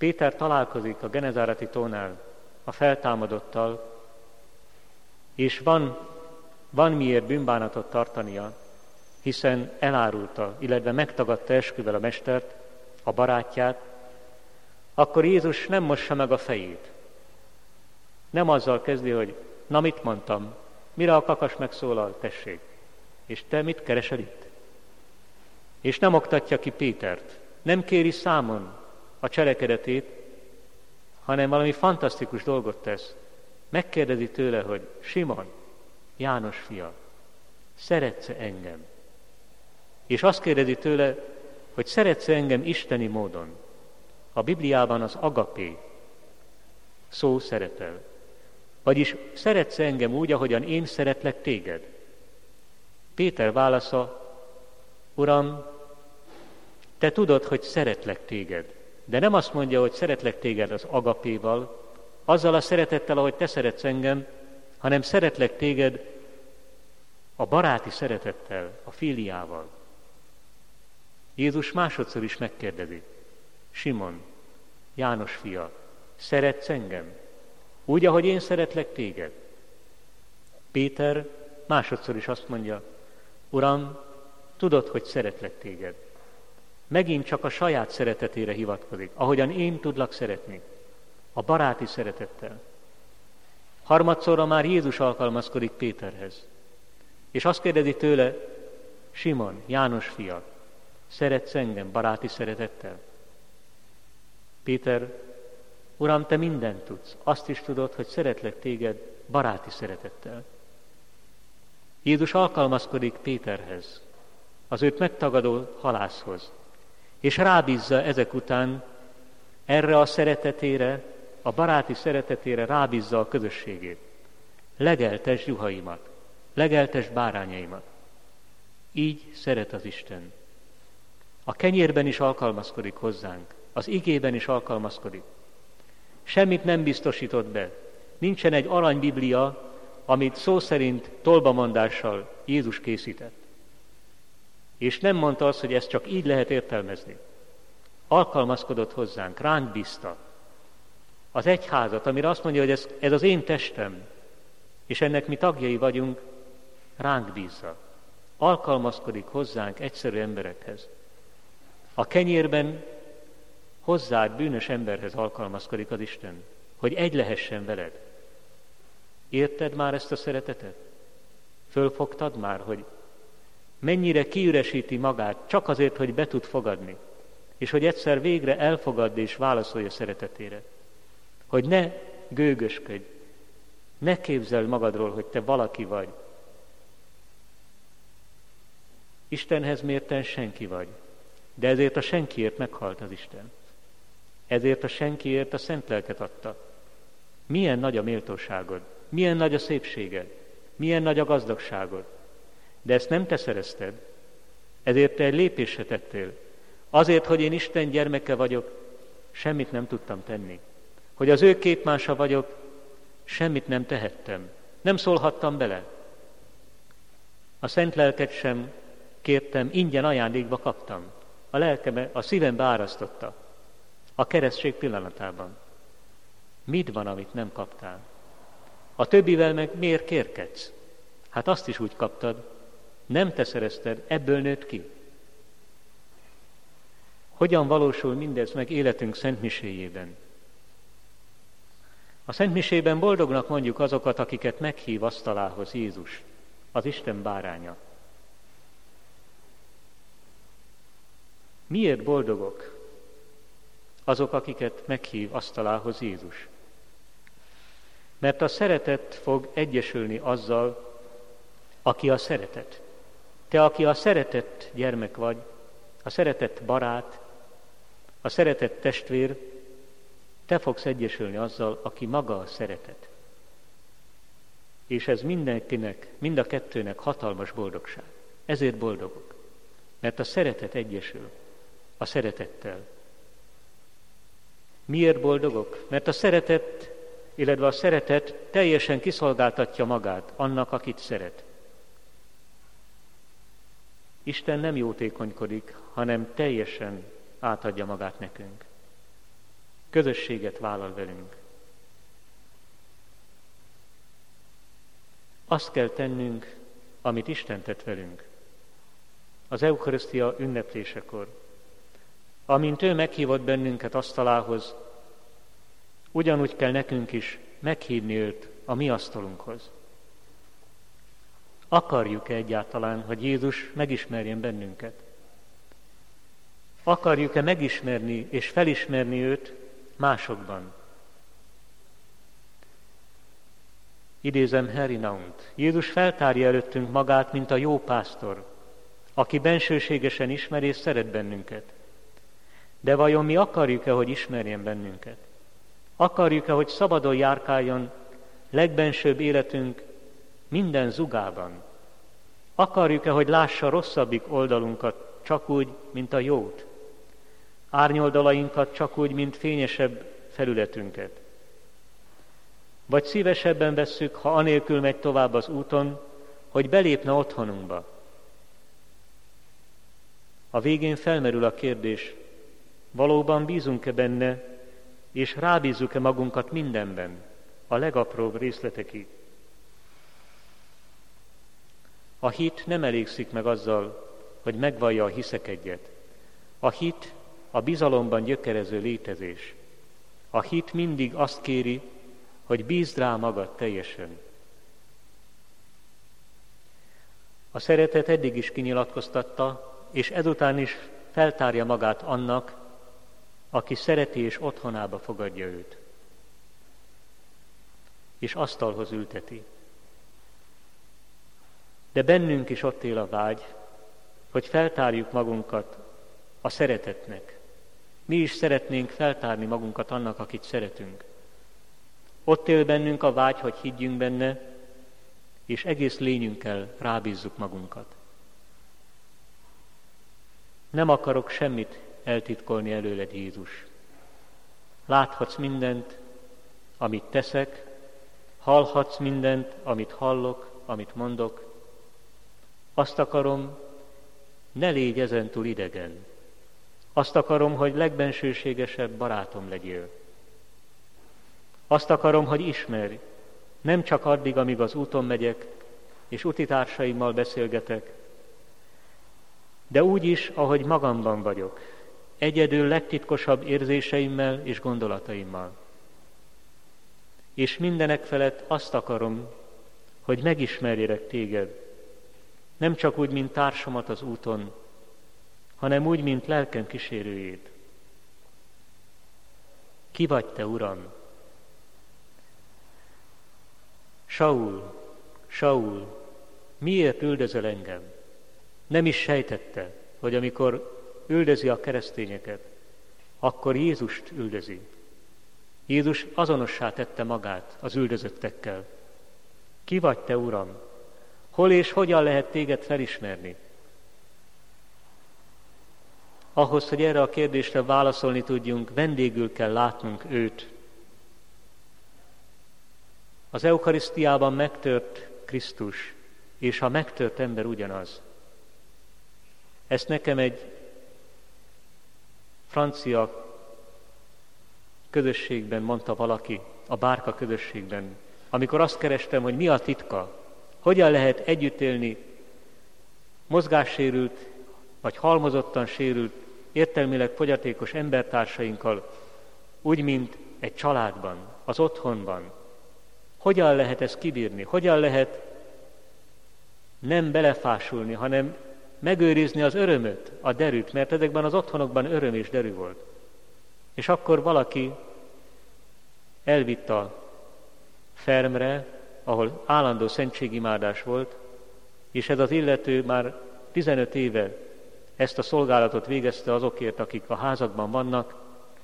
Péter találkozik a Genezáreti tónál a feltámadottal, és van miért bűnbánatot tartania, hiszen elárulta, illetve megtagadta esküvel a mestert, a barátját, akkor Jézus nem mossa meg a fejét. Nem azzal kezdi, hogy na mit mondtam, mire a kakas megszólal, tessék, és te mit keresel itt? És nem oktatja ki Pétert, nem kéri számon a cselekedetét, hanem valami fantasztikus dolgot tesz. Megkérdezi tőle, hogy Simon, János fia, szeretsz-e engem? És azt kérdezi tőle, hogy szeretsz-e engem isteni módon. A Bibliában az agapé szó szerepel. Vagyis szeretsz-e engem úgy, ahogyan én szeretlek téged? Péter válasza, Uram, te tudod, hogy szeretlek téged. De nem azt mondja, hogy szeretlek téged az agapéval, azzal a szeretettel, ahogy te szeretsz engem, hanem szeretlek téged a baráti szeretettel, a filiával. Jézus másodszor is megkérdezi, Simon, János fia, szeretsz engem? Úgy, ahogy én szeretlek téged. Péter másodszor is azt mondja, Uram, tudod, hogy szeretlek téged. Megint csak a saját szeretetére hivatkozik, ahogyan én tudlak szeretni, a baráti szeretettel. Harmadszorra már Jézus alkalmazkodik Péterhez, és azt kérdezi tőle, Simon, János fia, szeretsz engem baráti szeretettel? Péter, Uram, te mindent tudsz, azt is tudod, hogy szeretlek téged baráti szeretettel. Jézus alkalmazkodik Péterhez, az őt megtagadó halászhoz, és rábízza ezek után erre a szeretetére, a baráti szeretetére rábízza a közösségét. Legeltesd juhaimat, legeltesd bárányaimat. Így szeret az Isten. A kenyérben is alkalmazkodik hozzánk, az igében is alkalmazkodik. Semmit nem biztosított be. Nincsen egy aranybiblia, amit szó szerint tolbamondással Jézus készített. És nem mondta azt, hogy ezt csak így lehet értelmezni. Alkalmazkodott hozzánk, ránk bízta. Az egyházat, amire azt mondja, hogy ez az én testem, és ennek mi tagjai vagyunk, ránk bízza. Alkalmazkodik hozzánk egyszerű emberekhez. A kenyérben hozzád, bűnös emberhez alkalmazkodik az Isten, hogy egy lehessen veled. Érted már ezt a szeretetet? Fölfogtad már, hogy mennyire kiüresíti magát csak azért, hogy be tud fogadni, és hogy egyszer végre elfogadd és válaszolj a szeretetére. Hogy ne gőgösködj, ne képzeld magadról, hogy te valaki vagy. Istenhez mérten senki vagy, de ezért a senkiért meghalt az Isten. Ezért a senkiért a szent lelket adta. Milyen nagy a méltóságod, milyen nagy a szépséged, milyen nagy a gazdagságod. De ezt nem te szerezted, ezért te egy lépésre tettél. Azért, hogy én Isten gyermeke vagyok, semmit nem tudtam tenni. Hogy az ő képmása vagyok, semmit nem tehettem. Nem szólhattam bele. A szent lelket sem kértem, ingyen ajándékba kaptam. A lelkeme, a szívembe árasztotta. A keresztség pillanatában. Mit van, amit nem kaptál? A többivel meg miért kérkedsz? Hát azt is úgy kaptad, nem te szerezted, ebből nőtt ki. Hogyan valósul mindez meg életünk szentmiséjében? A szentmisében boldognak mondjuk azokat, akiket meghív asztalához Jézus, az Isten báránya. Miért boldogok azok, akiket meghív asztalához Jézus? Mert a szeretet fog egyesülni azzal, aki a szeretet. Te, aki a szeretett gyermek vagy, a szeretett barát, a szeretett testvér, te fogsz egyesülni azzal, aki maga a szeretet. És ez mindenkinek, mind a kettőnek hatalmas boldogság. Ezért boldogok. Mert a szeretet egyesül a szeretettel. Miért boldogok? Mert a szeretet, illetve a szeretet teljesen kiszolgáltatja magát annak, akit szeret. Isten nem jótékonykodik, hanem teljesen átadja magát nekünk. közösséget vállal velünk. Azt kell tennünk, amit Isten tett velünk. Az eukarisztia ünneplésekor. Amint ő meghívott bennünket asztalához, ugyanúgy kell nekünk is meghívni őt a mi asztalunkhoz. Akarjuk-e egyáltalán, hogy Jézus megismerjen bennünket? Akarjuk-e megismerni és felismerni őt másokban? Idézem Henry Nount. Jézus feltárja előttünk magát, mint a jó pásztor, aki bensőségesen ismer és szeret bennünket. De vajon mi akarjuk-e, hogy ismerjen bennünket? Akarjuk-e, hogy szabadon járkáljon legbensőbb életünk minden zugában? Akarjuk-e, hogy lássa rosszabbik oldalunkat csak úgy, mint a jót? Árnyoldalainkat csak úgy, mint fényesebb felületünket? Vagy szívesebben vesszük, ha anélkül megy tovább az úton, hogy belépne otthonunkba? A végén felmerül a kérdés, valóban bízunk-e benne, és rábízzuk-e magunkat mindenben, a legapróbb részletekig? A hit nem elégszik meg azzal, hogy megvallja a hiszek-egyet. A hit a bizalomban gyökerező létezés. A hit mindig azt kéri, hogy bízd rá magad teljesen. A szeretet eddig is kinyilatkoztatta, és ezután is feltárja magát annak, aki szereti és otthonába fogadja őt, és asztalhoz ülteti. De bennünk is ott él a vágy, hogy feltárjuk magunkat a szeretetnek. Mi is szeretnénk feltárni magunkat annak, akit szeretünk. Ott él bennünk a vágy, hogy higgyünk benne, és egész lényünkkel rábízzuk magunkat. Nem akarok semmit eltitkolni előled, Jézus. Láthatsz mindent, amit teszek, hallhatsz mindent, amit hallok, amit mondok. Azt akarom, ne légy ezentúl idegen. Azt akarom, hogy legbensőségesebb barátom legyél. Azt akarom, hogy ismerj, nem csak addig, amíg az úton megyek, és utitársaimmal beszélgetek, de úgy is, ahogy magamban vagyok, egyedül legtitkosabb érzéseimmel és gondolataimmal. És mindenek felett azt akarom, hogy megismerjelek téged, nem csak úgy, mint társamat az úton, hanem úgy, mint lelkem kísérőjét. Ki vagy te, Uram? Saul, Saul, miért üldözöl engem? Nem is sejtette, hogy amikor üldözi a keresztényeket, akkor Jézust üldözi. Jézus azonossá tette magát az üldözöttekkel. Ki vagy te, Uram? Hol és hogyan lehet téged felismerni? Ahhoz, hogy erre a kérdésre válaszolni tudjunk, vendégül kell látnunk őt. Az eukarisztiában megtört Krisztus, és a megtört ember ugyanaz. Ezt nekem egy francia közösségben mondta valaki, a bárka közösségben, amikor azt kerestem, hogy mi a titka, hogyan lehet együtt élni mozgássérült, vagy halmozottan sérült, értelmileg fogyatékos embertársainkkal, úgy, mint egy családban, az otthonban. Hogyan lehet ezt kibírni? Hogyan lehet nem belefásulni, hanem megőrizni az örömöt, a derűt, mert ezekben az otthonokban öröm és derű volt. És akkor valaki elvitt a fermre, ahol állandó szentségimádás volt, és ez az illető már 15 éve ezt a szolgálatot végezte azokért, akik a házakban vannak,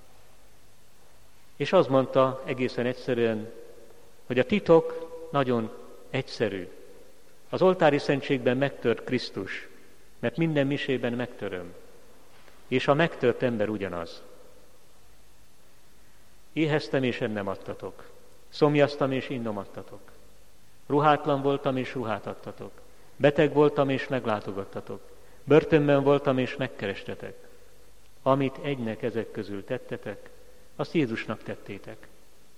és azt mondta egészen egyszerűen, hogy a titok nagyon egyszerű. Az oltári szentségben megtört Krisztus, mert minden misében megtöröm, és a megtört ember ugyanaz. Éheztem, és ennem adtatok. Szomjaztam, és innom adtatok. Ruhátlan voltam, és ruhát adtatok. Beteg voltam, és meglátogattatok. Börtönben voltam, és megkerestetek. Amit egynek ezek közül tettetek, azt Jézusnak tettétek.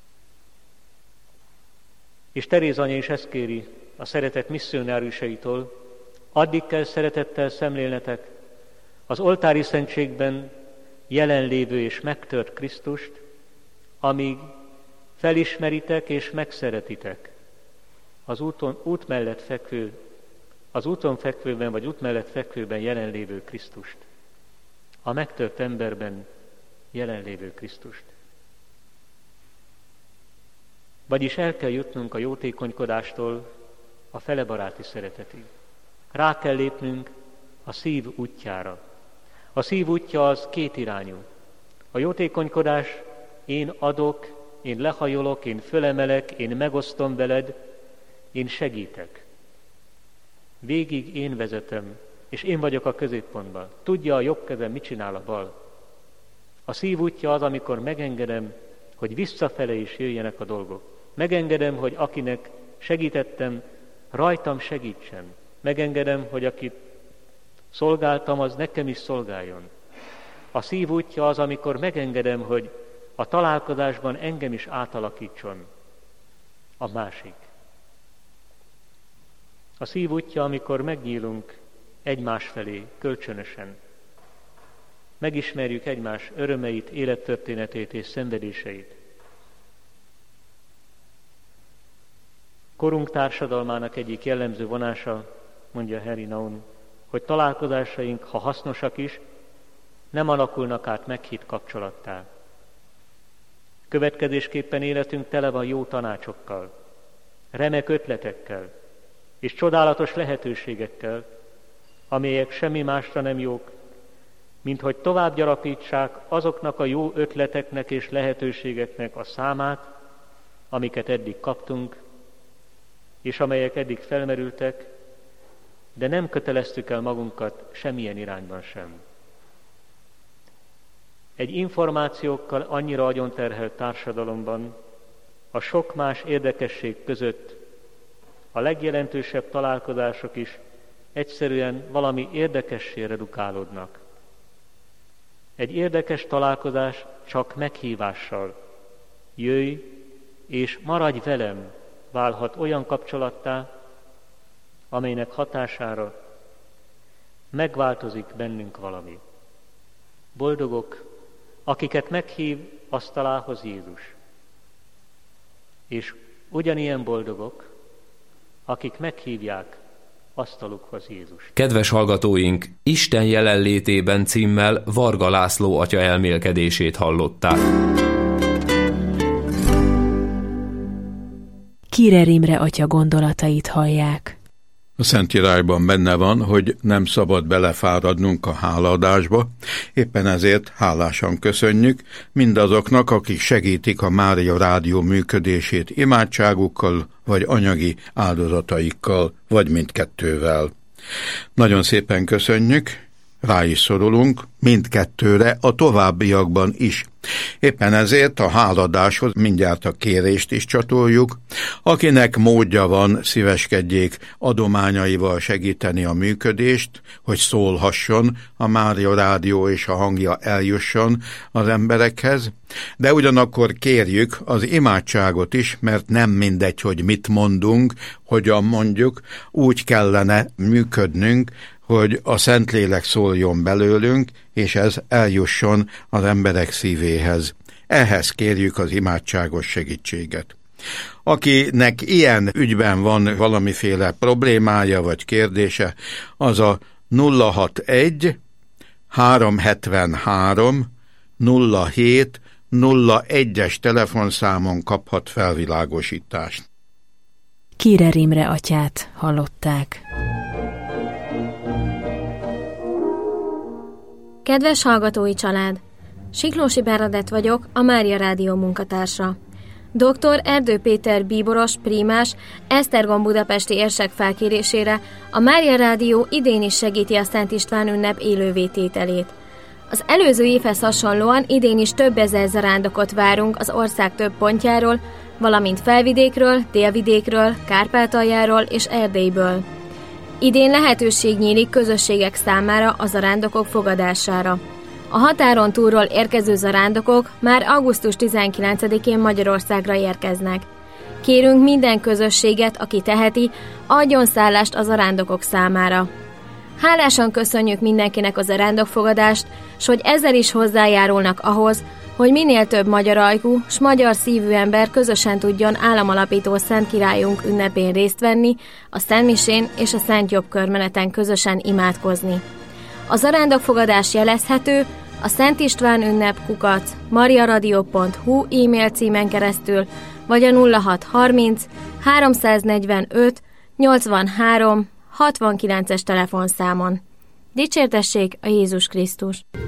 És Teréz anya is ezt kéri a szeretet misszionáriusaitól, addig kell szeretettel szemlélnetek az oltári szentségben jelenlévő és megtört Krisztust, amíg felismeritek és megszeretitek az út mellett fekvőben jelenlévő Krisztust, a megtört emberben jelenlévő Krisztust. Vagyis el kell jutnunk a jótékonykodástól a felebaráti szeretetig. Rá kell lépnünk a szív útjára. A szív útja az kétirányú. A jótékonykodás: én adok, én lehajolok, én fölemelek, én megosztom veled, én segítek. Végig én vezetem, és én vagyok a középpontban. Tudja a jobb kezem, mit csinál a bal. A szív útja az, amikor megengedem, hogy visszafele is jöjjenek a dolgok. Megengedem, hogy akinek segítettem, rajtam segítsen. Megengedem, hogy akit szolgáltam, az nekem is szolgáljon. A szív útja az, amikor megengedem, hogy a találkozásban engem is átalakítson a másik. A szív útja, amikor megnyílunk egymás felé kölcsönösen. Megismerjük egymás örömeit, élettörténetét és szenvedéseit. Korunk társadalmának egyik jellemző vonása, mondja Henry Nouwen, hogy találkozásaink, ha hasznosak is, nem alakulnak át meghitt kapcsolattá. Következésképpen életünk tele van jó tanácsokkal, remek ötletekkel és csodálatos lehetőségekkel, amelyek semmi másra nem jók, mint hogy tovább gyarapítsák azoknak a jó ötleteknek és lehetőségeknek a számát, amiket eddig kaptunk, és amelyek eddig felmerültek, de nem köteleztük el magunkat semmilyen irányban sem. Egy információkkal annyira agyonterhelt társadalomban a sok más érdekesség között a legjelentősebb találkozások is egyszerűen valami érdekessé redukálódnak. Egy érdekes találkozás csak meghívással, jöjj és maradj velem, válhat olyan kapcsolattá, amelynek hatására megváltozik bennünk valami. Boldogok, akiket meghív asztalához Jézus. És ugyanilyen boldogok, akik meghívják asztalukhoz Jézus. Kedves hallgatóink, Isten jelenlétében címmel Varga László atya elmélkedését hallották. Kírer Imre atya gondolatait hallják. A Szentírásban benne van, hogy nem szabad belefáradnunk a hálaadásba, éppen ezért hálásan köszönjük mindazoknak, akik segítik a Mária Rádió működését imádságukkal, vagy anyagi áldozataikkal, vagy mindkettővel. Nagyon szépen köszönjük, rá is szorulunk mindkettőre a továbbiakban is. Éppen ezért a háladáshoz mindjárt a kérést is csatoljuk. Akinek módja van, szíveskedjék adományaival segíteni a működést, hogy szólhasson a Mária Rádió és a hangja eljusson az emberekhez, de ugyanakkor kérjük az imádságot is, mert nem mindegy, hogy mit mondunk, hogyan mondjuk, úgy kellene működnünk, hogy a Szentlélek szóljon belőlünk, és ez eljusson az emberek szívéhez. Ehhez kérjük az imádságos segítséget. Akinek ilyen ügyben van valamiféle problémája vagy kérdése, az a 061 373 07 01-es telefonszámon kaphat felvilágosítást. Kírer Imre atyát hallották. Kedves hallgatói család! Siklósi Bernadett vagyok, a Mária Rádió munkatársa. Dr. Erdő Péter bíboros, prímás, Esztergom budapesti érsek felkérésére a Mária Rádió idén is segíti a Szent István ünnep élővétételét. Az előző évhez hasonlóan idén is több ezer zarándokot várunk az ország több pontjáról, valamint Felvidékről, Délvidékről, Kárpátaljáról és Erdélyből. Idén lehetőség nyílik közösségek számára a zarándokok fogadására. A határon túlról érkező zarándokok már augusztus 19-én Magyarországra érkeznek. Kérünk minden közösséget, aki teheti, adjon szállást a zarándokok számára. Hálásan köszönjük mindenkinek a zarándokfogadást, s hogy ezzel is hozzájárulnak ahhoz, hogy minél több magyar ajkú s magyar szívű ember közösen tudjon államalapító Szent Királyunk ünnepén részt venni, a Szentmisén és a Szent Jobbkörmeneten közösen imádkozni. A zarándokfogadás jelezhető a Szent István ünnep @mariaradio.hu e-mail címen keresztül, vagy a 0630 345 83 69-es telefonszámon. Dicsértessék a Jézus Krisztus!